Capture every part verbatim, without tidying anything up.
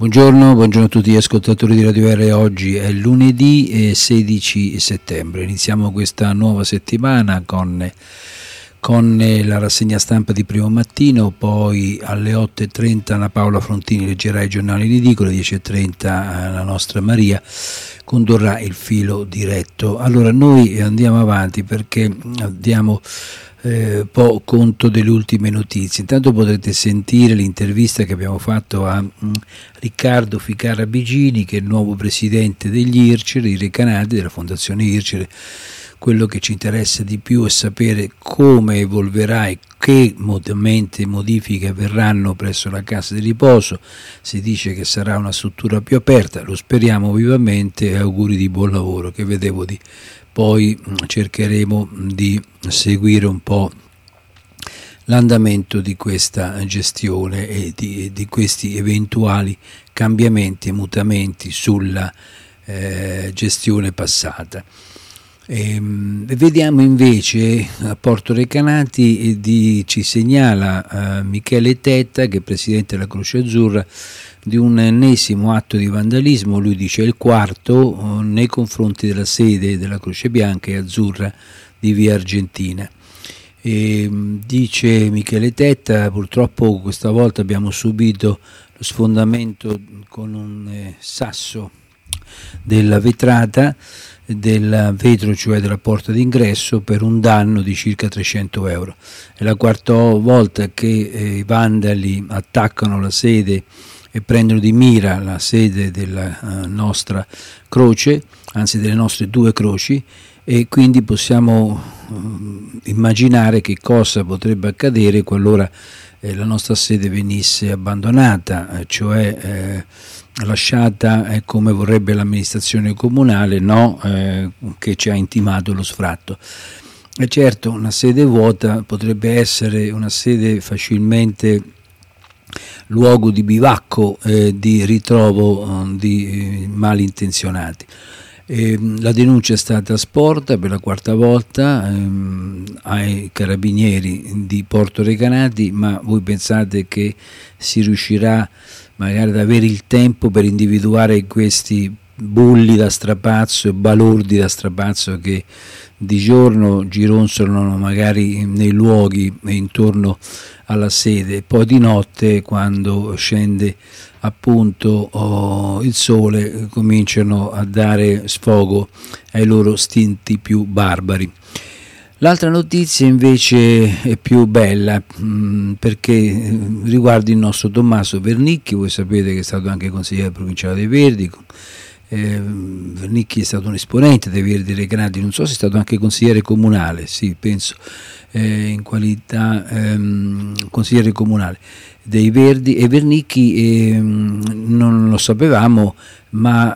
Buongiorno, buongiorno a tutti gli ascoltatori di Radio R. Oggi è lunedì sedici settembre. Iniziamo questa nuova settimana con, con la rassegna stampa di Primo Mattino, poi alle otto e trenta Anna Paola Frontini leggerà i giornali in edicola, alle dieci e trenta la nostra Maria condurrà il filo diretto. Allora noi andiamo avanti perché diamo eh, po' conto delle ultime notizie. Intanto potrete sentire l'intervista che abbiamo fatto a mh, Riccardo Ficarra Bigini, che è il nuovo presidente degli I R C E R, i Recanati, della Fondazione I R C E R. Quello che ci interessa di più è sapere come evolverà e che modamente modifiche avverranno presso la casa di riposo. Si dice che sarà una struttura più aperta, lo speriamo vivamente e auguri di buon lavoro, che vedevo di poi cercheremo di seguire un po' l'andamento di questa gestione e di, di questi eventuali cambiamenti e mutamenti sulla eh, gestione passata. E, vediamo invece a Porto Recanati di, ci segnala uh, Michele Tetta, che è presidente della Croce Azzurra, di un ennesimo atto di vandalismo, lui dice il quarto, uh, nei confronti della sede della Croce Bianca e Azzurra di via Argentina. E, dice Michele Tetta, purtroppo questa volta abbiamo subito lo sfondamento con un eh, sasso della vetrata del vetro, cioè della porta d'ingresso, per un danno di circa trecento euro. È la quarta volta che eh, i vandali attaccano la sede e prendono di mira la sede della uh, nostra croce, anzi delle nostre due croci, e quindi possiamo uh, immaginare che cosa potrebbe accadere qualora eh, la nostra sede venisse abbandonata, eh, cioè eh, lasciata eh, come vorrebbe l'amministrazione comunale, no, eh, che ci ha intimato lo sfratto. E certo, una sede vuota potrebbe essere una sede facilmente luogo di bivacco, eh, di ritrovo eh, di eh, malintenzionati. Eh, la denuncia è stata sporta per la quarta volta ehm, ai carabinieri di Porto Recanati, ma voi pensate che si riuscirà magari ad avere il tempo per individuare questi bulli da strapazzo e balordi da strapazzo che di giorno gironzolano magari nei luoghi e intorno alla sede, e poi di notte, quando scende appunto oh, il sole, cominciano a dare sfogo ai loro istinti più barbari. L'altra notizia invece è più bella mh, perché riguarda il nostro Tommaso Vernicchi. Voi sapete che è stato anche consigliere provinciale dei Verdi. eh, Vernicchi è stato un esponente dei Verdi Recanati, non so se è stato anche consigliere comunale, sì, penso, eh, in qualità ehm, consigliere comunale dei Verdi. E Vernicchi eh, non lo sapevamo, ma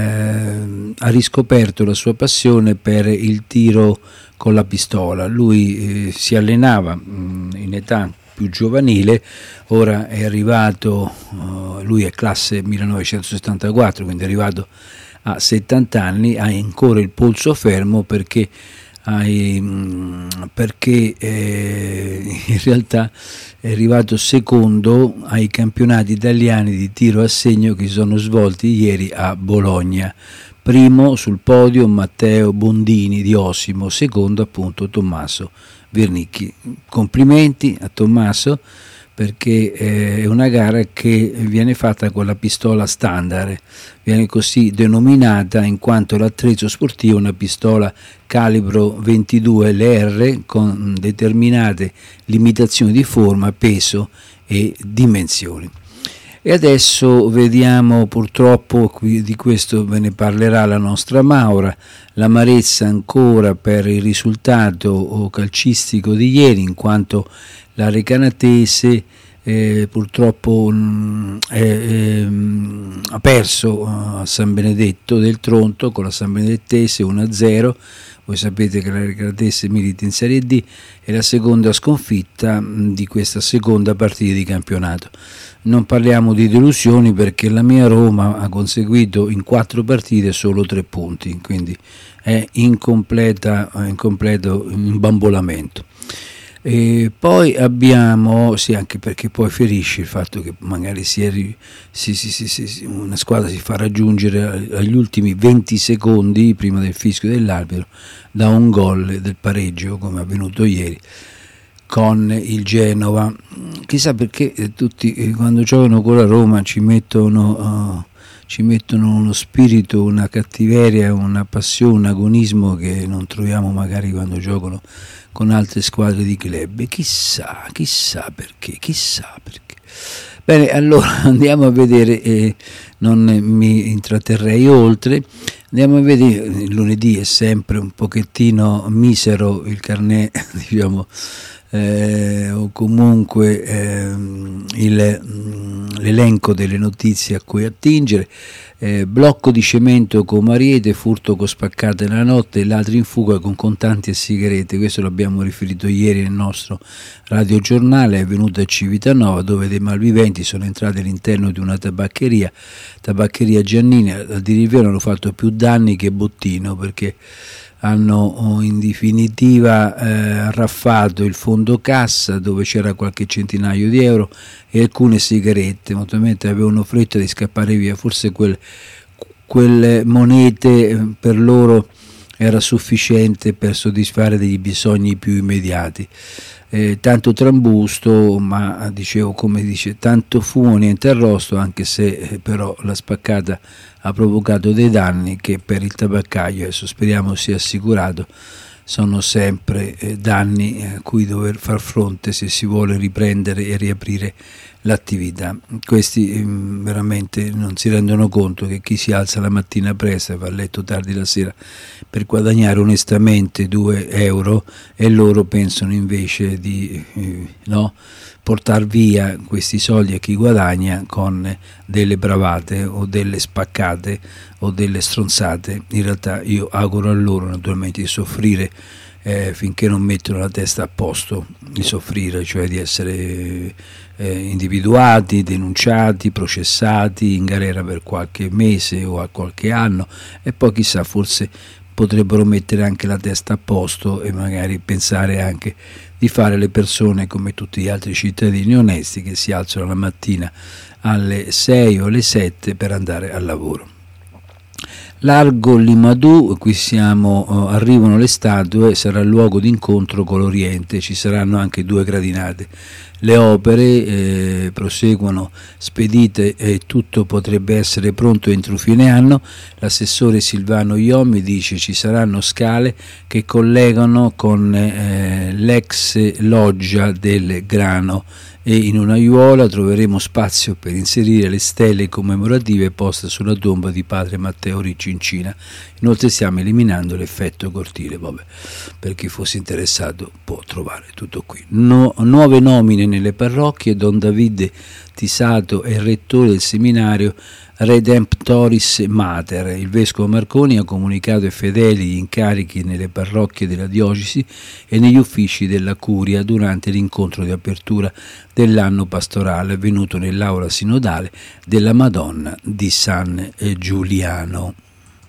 eh, ha riscoperto la sua passione per il tiro con la pistola. Lui eh, si allenava mh, in età più giovanile, ora è arrivato, uh, lui è classe millenovecentosettantaquattro, quindi è arrivato a settanta anni, ha ancora il polso fermo perché, hai, mh, perché eh, in realtà è arrivato secondo ai campionati italiani di tiro a segno che si sono svolti ieri a Bologna. Primo sul podio Matteo Bondini di Osimo, secondo appunto Tommaso Vernicchi. Complimenti a Tommaso, perché è una gara che viene fatta con la pistola standard, viene così denominata in quanto l'attrezzo sportivo è una pistola calibro ventidue L R con determinate limitazioni di forma, peso e dimensioni. E adesso vediamo, purtroppo di questo ve ne parlerà la nostra Maura, l'amarezza ancora per il risultato calcistico di ieri, in quanto la Recanatese eh, purtroppo mh, eh, eh, ha perso a San Benedetto del Tronto con la San Benedettese uno a zero. Voi sapete che la Recanatese milita in Serie D, è la seconda sconfitta di questa seconda partita di campionato. Non parliamo di delusioni, perché la mia Roma ha conseguito in quattro partite solo tre punti, quindi è incompleta, incompleto imbambolamento. E poi abbiamo, sì, anche perché poi ferisce il fatto che magari si è, si, si, si, si, una squadra si fa raggiungere agli ultimi venti secondi prima del fischio dell'arbitro da un gol del pareggio, come è avvenuto ieri con il Genova. Chissà perché tutti quando giocano con la Roma ci mettono, uh, ci mettono uno spirito, una cattiveria, una passione, un agonismo che non troviamo magari quando giocano con altre squadre di club. Chissà, chissà perché, chissà perché. Bene, allora andiamo a vedere, eh, non mi intratterrei oltre, andiamo a vedere, il lunedì è sempre un pochettino misero il carnet, diciamo, eh, o comunque eh, il, l'elenco delle notizie a cui attingere. Eh, blocco di cemento con Mariete, furto con spaccate nella notte, ladri in fuga con contanti e sigarette. Questo l'abbiamo riferito ieri nel nostro radiogiornale. È venuto a Civitanova, dove dei malviventi sono entrati all'interno di una tabaccheria, tabaccheria Giannini. A dire il vero hanno fatto più danni che bottino, perché hanno in definitiva eh, raffato il fondo cassa dove c'era qualche centinaio di euro e alcune sigarette. Naturalmente avevano fretta di scappare via, forse quel, quelle monete per loro era sufficiente per soddisfare degli bisogni più immediati. Eh, tanto trambusto, ma dicevo, come dice, tanto fumo niente arrosto, anche se eh, però la spaccata ha provocato dei danni che per il tabaccaio, adesso speriamo sia assicurato, sono sempre eh, danni a cui dover far fronte se si vuole riprendere e riaprire l'attività. Questi eh, veramente non si rendono conto che chi si alza la mattina presto e va a letto tardi la sera per guadagnare onestamente due euro e loro pensano invece di eh, no, portare via questi soldi a chi guadagna con delle bravate o delle spaccate o delle stronzate. In realtà io auguro a loro naturalmente di soffrire eh, finché non mettono la testa a posto, di soffrire, cioè di essere eh, individuati, denunciati, processati, in galera per qualche mese o a qualche anno, e poi chissà, forse potrebbero mettere anche la testa a posto e magari pensare anche di fare le persone come tutti gli altri cittadini onesti che si alzano la mattina alle sei o alle sette per andare al lavoro. Largo Limadù, qui siamo, eh, arrivano le statue, sarà il luogo di incontro con l'Oriente, ci saranno anche due gradinate. Le opere eh, proseguono spedite e tutto potrebbe essere pronto entro fine anno. L'assessore Silvano Iomi dice ci saranno scale che collegano con eh, l'ex loggia del Grano e in una aiuola troveremo spazio per inserire le stelle commemorative poste sulla tomba di padre Matteo Ricci in Cina. Inoltre stiamo eliminando l'effetto cortile. Vabbè, per chi fosse interessato può trovare tutto qui. No, nuove nomine nelle parrocchie. Don Davide Tisato è il rettore del seminario Redemptoris Mater. Il vescovo Marconi ha comunicato ai fedeli gli incarichi nelle parrocchie della diocesi e negli uffici della curia durante l'incontro di apertura dell'anno pastorale avvenuto nell'aula sinodale della Madonna di San Giuliano.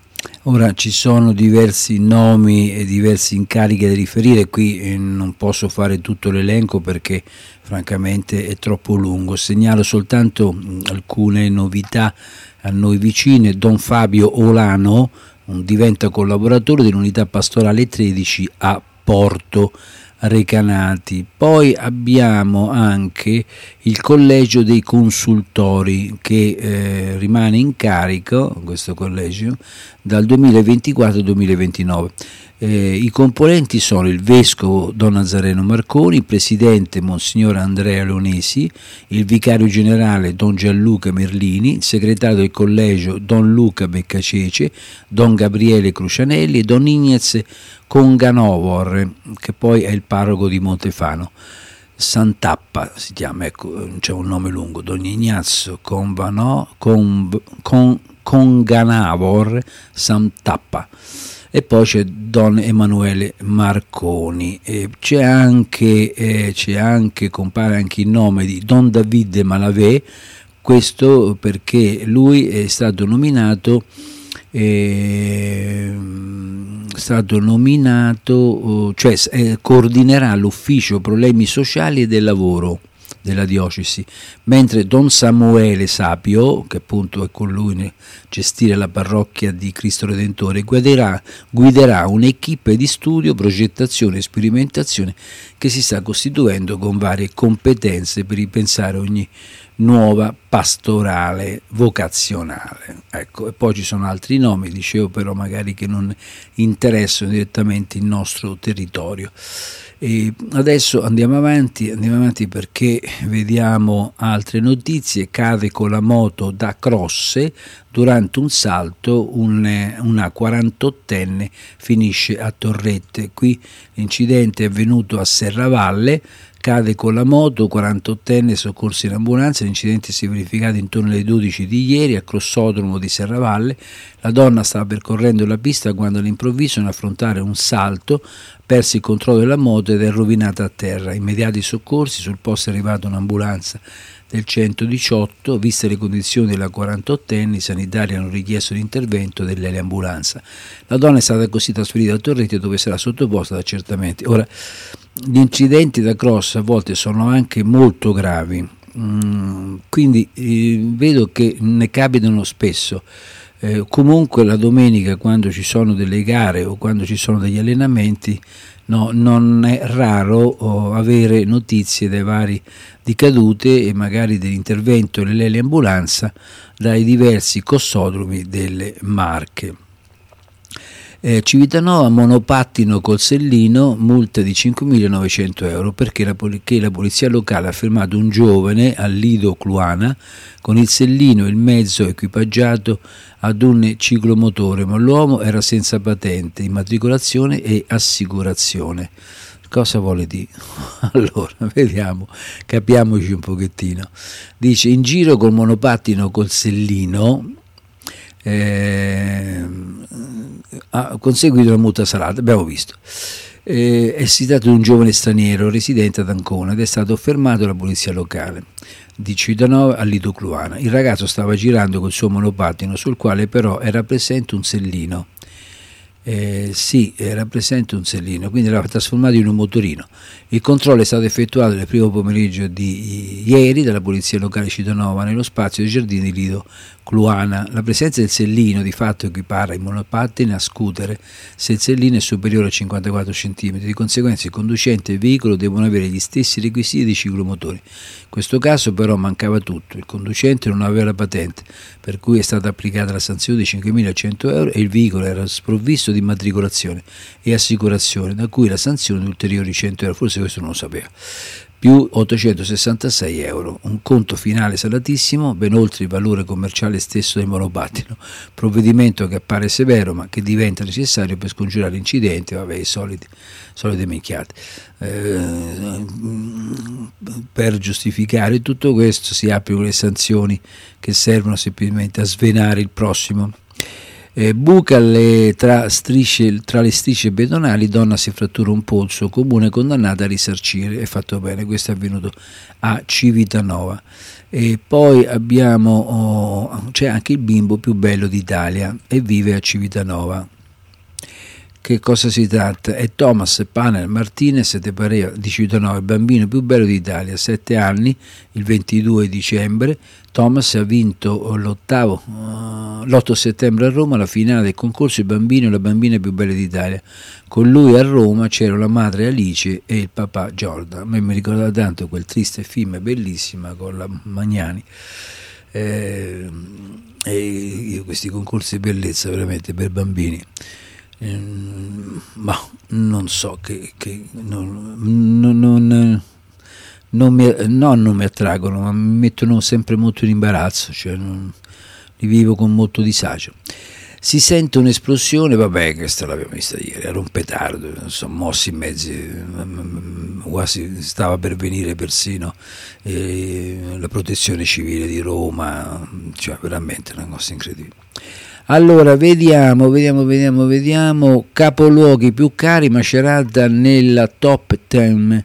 Ora ci sono diversi nomi e diversi incarichi da riferire, qui eh, non posso fare tutto l'elenco perché francamente è troppo lungo. Segnalo soltanto mh, alcune novità a noi vicine. Don Fabio Olano un, diventa collaboratore dell'unità pastorale tredici a Porto Recanati. Poi abbiamo anche il collegio dei consultori che eh, rimane in carico, questo collegio, dal duemilaventiquattro al duemilaventinove. Eh, I componenti sono il vescovo Don Nazareno Marconi, il presidente Monsignor Andrea Leonesi, il vicario generale Don Gianluca Merlini, il segretario del collegio Don Luca Beccacece, Don Gabriele Crucianelli e Don Ignaz Conganovor, che poi è il parroco di Montefano. Santappa si chiama, ecco, c'è un nome lungo, Don Ignazio Convano, Con, Con, Conganavor Santappa. E poi c'è Don Emanuele Marconi, e c'è anche, eh, c'è anche, compare anche il nome di Don Davide Malavé, questo perché lui è stato nominato eh, stato nominato, cioè eh, coordinerà l'ufficio problemi sociali e del lavoro della diocesi, mentre Don Samuele Sapio, che appunto è con lui a gestire la parrocchia di Cristo Redentore, guiderà, guiderà un'equipe di studio, progettazione e sperimentazione che si sta costituendo con varie competenze per ripensare ogni nuova pastorale vocazionale. Ecco, e poi ci sono altri nomi, dicevo, però magari che non interessano direttamente il nostro territorio. E adesso andiamo avanti, andiamo avanti perché vediamo altre notizie. Cade con la moto da Crosse durante un salto, un, una quarantottenne finisce a Torrette. Qui l'incidente è avvenuto a Serravalle. Cade con la moto, quarantottenne soccorso in ambulanza. L'incidente si è verificato intorno alle dodici di ieri a Crossodromo di Serravalle. La donna stava percorrendo la pista quando all'improvviso, nell'affrontare un salto, perse il controllo della moto ed è rovinata a terra. Immediati soccorsi, sul posto è arrivata un'ambulanza del centodiciotto. Viste le condizioni della quarantottenne, i sanitari hanno richiesto l'intervento dell'eliambulanza. La donna è stata così trasferita a Torrette, dove sarà sottoposta ad accertamenti. Ora, gli incidenti da cross a volte sono anche molto gravi, mm, quindi eh, vedo che ne capitano spesso. Eh, comunque la domenica, quando ci sono delle gare o quando ci sono degli allenamenti, no, non è raro oh, avere notizie dai vari di cadute e magari dell'intervento dell'eliambulanza dai diversi cossodromi delle Marche. Eh, Civitanova, monopattino col sellino, multa di cinquemilanovecento euro perché la, perché la polizia locale ha fermato un giovane al Lido Cluana con il sellino e il mezzo equipaggiato ad un ciclomotore, ma l'uomo era senza patente, immatricolazione e assicurazione. Cosa vuole dire? Allora, vediamo, capiamoci un pochettino. Dice: in giro col monopattino col sellino, Eh, ha conseguito una multa salata, abbiamo visto. Eh, è si tratta di un giovane straniero residente ad Ancona ed è stato fermato dalla polizia locale di Civitanova a Lido Cluana. Il ragazzo stava girando col suo monopattino, sul quale però era presente un sellino. Eh, sì, era presente un sellino, quindi l'ha trasformato in un motorino. Il controllo è stato effettuato nel primo pomeriggio di ieri dalla polizia locale Civitanova nello spazio dei giardini di Lido Cluana. La presenza del sellino di fatto equipara il monopattino a scooter se il sellino è superiore a cinquantaquattro centimetri. Di conseguenza il conducente e il veicolo devono avere gli stessi requisiti dei ciclomotori. In questo caso però mancava tutto: il conducente non aveva la patente, per cui è stata applicata la sanzione di cinquemilacento euro, e il veicolo era sprovvisto di immatricolazione e assicurazione, da cui la sanzione di ulteriori cento euro, forse questo non lo sapeva, più ottocentosessantasei euro, un conto finale salatissimo, ben oltre il valore commerciale stesso del monopattino. Provvedimento che appare severo ma che diventa necessario per scongiurare incidenti, vabbè, i soliti, solite minchiate. Eh, per giustificare tutto questo si applicano le sanzioni che servono semplicemente a svenare il prossimo. Eh, buca le, tra, strisce, tra le strisce pedonali, donna si frattura un polso, comune condannata a risarcire. È fatto bene, questo è avvenuto a Civitanova. E poi abbiamo, oh, c'è anche il bimbo più bello d'Italia e vive a Civitanova. Che cosa si tratta? È Thomas Panel Martinez de Parea di Civitanova, il bambino più bello d'Italia, sette anni, il ventidue dicembre. Thomas ha vinto l'ottavo, uh, l'otto settembre a Roma la finale del concorso Il bambino e la bambina più bella d'Italia. Con lui a Roma c'era la madre Alice e il papà Jordan. A me mi ricorda tanto quel triste film bellissimo con la Magnani. Eh, e questi concorsi di bellezza veramente per bambini. Eh, ma non so che, che non, non, non, non, mi, no, non mi attraggono, ma mi mettono sempre molto in imbarazzo, cioè non, li vivo con molto disagio. Si sente un'esplosione, vabbè, questa l'abbiamo vista ieri, era un petardo, sono mossi in mezzo, quasi stava per venire persino eh, la protezione civile di Roma, cioè veramente una cosa incredibile. Allora, vediamo, vediamo, vediamo, vediamo, capoluoghi più cari, Macerata nella top ten,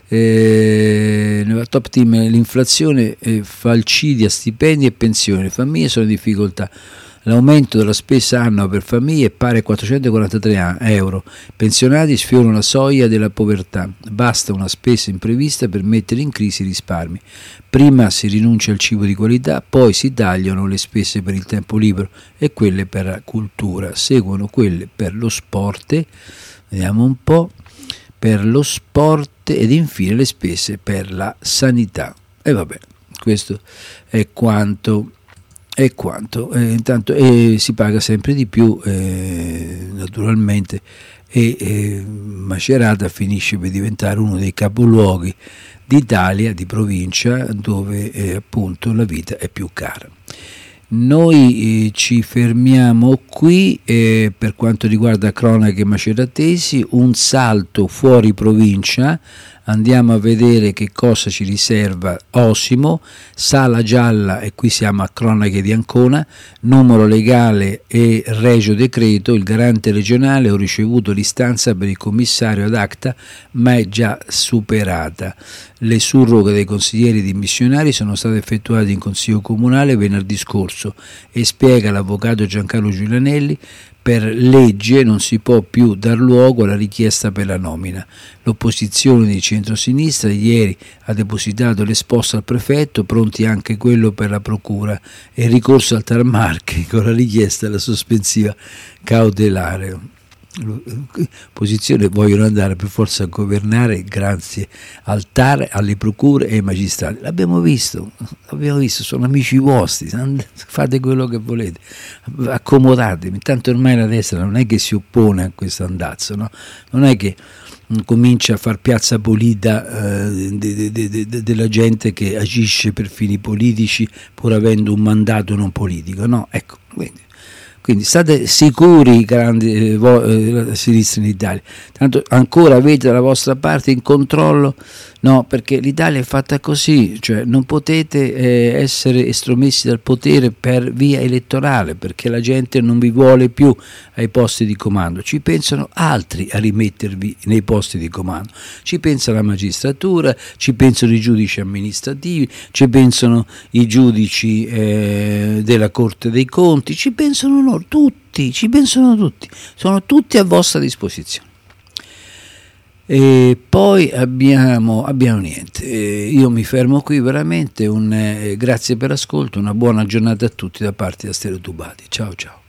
eh, nella top ten l'inflazione, eh, falcidia, stipendi e pensioni, le famiglie sono in difficoltà. L'aumento della spesa annua per famiglie è pari a quattrocentoquarantatré euro. Pensionati sfiorano la soglia della povertà. Basta una spesa imprevista per mettere in crisi i risparmi. Prima si rinuncia al cibo di qualità, poi si tagliano le spese per il tempo libero e quelle per la cultura. Seguono quelle per lo sport, vediamo un po', per lo sport ed infine le spese per la sanità. E vabbè, questo è quanto. E quanto? Eh, intanto eh, si paga sempre di più, eh, naturalmente, e eh, Macerata finisce per diventare uno dei capoluoghi d'Italia, di provincia, dove eh, appunto la vita è più cara. Noi eh, ci fermiamo qui eh, per quanto riguarda cronache maceratesi, un salto fuori provincia. Andiamo a vedere che cosa ci riserva Osimo, Sala Gialla, e qui siamo a cronache di Ancona, numero legale e regio decreto, il garante regionale, ho ricevuto l'istanza per il commissario ad acta, ma è già superata. Le surroghe dei consiglieri dimissionari sono state effettuate in Consiglio Comunale venerdì scorso e spiega l'avvocato Giancarlo Giulianelli, per legge non si può più dar luogo alla richiesta per la nomina. L'opposizione di centrosinistra ieri ha depositato l'esposto al prefetto, pronti anche quello per la procura, e il ricorso al TAR Marche con la richiesta della sospensiva cautelare. L'opposizione vogliono andare per forza a governare grazie al TAR, alle procure e ai magistrati. L'abbiamo visto, l'abbiamo visto, sono amici vostri, fate quello che volete, accomodatevi. Tanto ormai la destra non è che si oppone a questo andazzo, no? Non è che comincia a far piazza pulita eh, de, de, de, de, della gente che agisce per fini politici pur avendo un mandato non politico, no? Ecco, quindi Quindi state sicuri, grandi, eh, vo, eh, la sinistra in Italia, tanto ancora avete la vostra parte in controllo, no, perché l'Italia è fatta così, cioè non potete eh, essere estromessi dal potere per via elettorale, perché la gente non vi vuole più ai posti di comando, ci pensano altri a rimettervi nei posti di comando, ci pensa la magistratura, ci pensano i giudici amministrativi, ci pensano i giudici eh, della Corte dei Conti, ci pensano loro, tutti, ci pensano tutti, sono tutti a vostra disposizione. E poi abbiamo, abbiamo niente, e io mi fermo qui veramente, un, eh, grazie per l'ascolto, una buona giornata a tutti da parte da Stereotubati, ciao ciao.